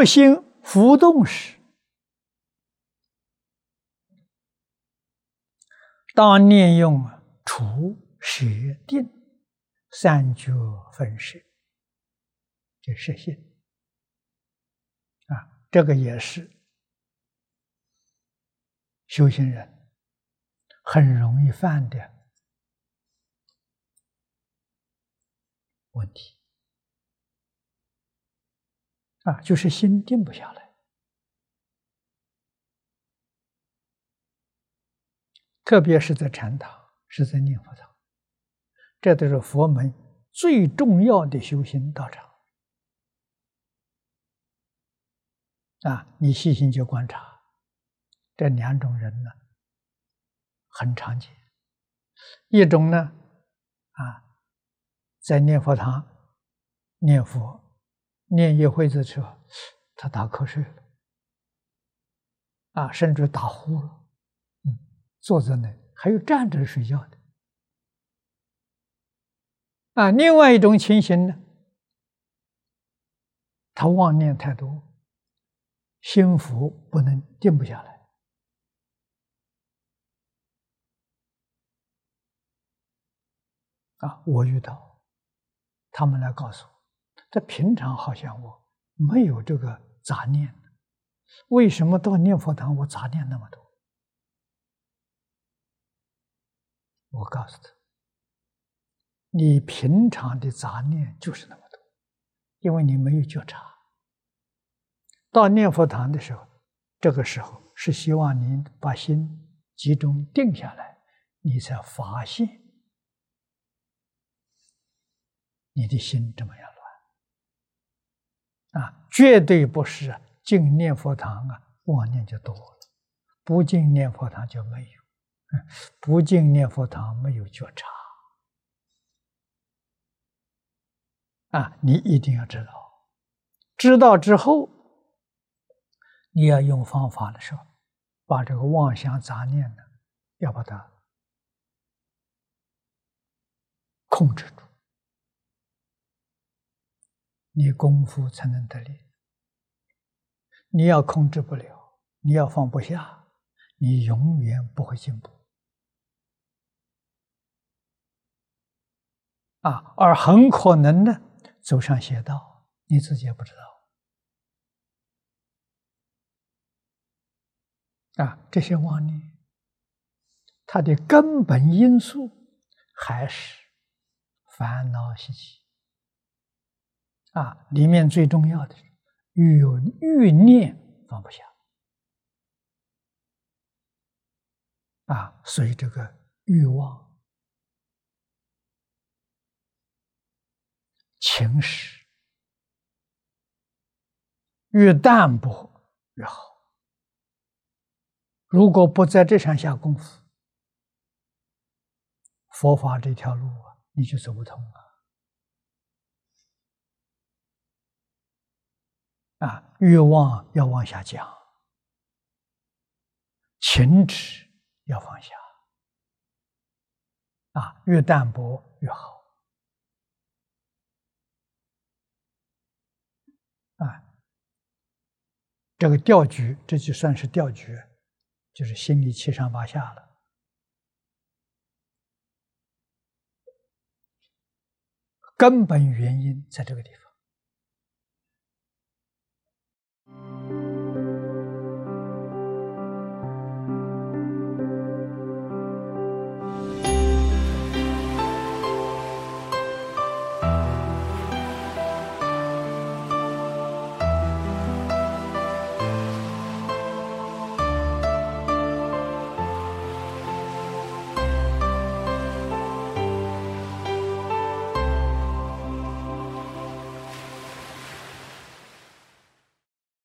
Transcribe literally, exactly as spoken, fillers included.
若心浮动时，当念用除舍定三觉分舍，这是心啊，这个也是修行人很容易犯的问题啊，就是心定不下来。特别是在禅堂，是在念佛堂，这都是佛门最重要的修行道场啊！你细心去观察，这两种人呢，很常见。一种呢，啊，在念佛堂念佛，念一会子之后，他打瞌睡了，啊，甚至打呼了。坐在那里，还有站着睡觉的啊。另外一种情形呢，他妄念太多，心浮不能定不下来啊。我遇到他们来告诉我，这平常好像我没有这个杂念，为什么到念佛堂我杂念那么多？我告诉他，你平常的杂念就是那么多，因为你没有觉察。到念佛堂的时候，这个时候是希望你把心集中定下来，你才发现你的心这么样乱啊！绝对不是进念佛堂啊，妄念就多了；不进念佛堂就没有。不进念佛堂没有觉察啊！你一定要知道，知道之后，你要用方法的时候，把这个妄想杂念呢，要把它控制住，你功夫才能得力。你要控制不了，你要放不下，你永远不会进步。啊，而很可能呢，走上邪道，你自己也不知道。啊，这些妄念，它的根本因素还是烦恼习气。啊，里面最重要的是欲有欲念放不下。啊，所以这个欲望。情识越淡薄越好。如果不在这上下功夫，佛法这条路啊，你就走不通啊！啊，欲望要往下降，情执要放下，啊，越淡薄越好。啊，这个调局，这就算是调局，就是心里七上八下了。根本原因在这个地方。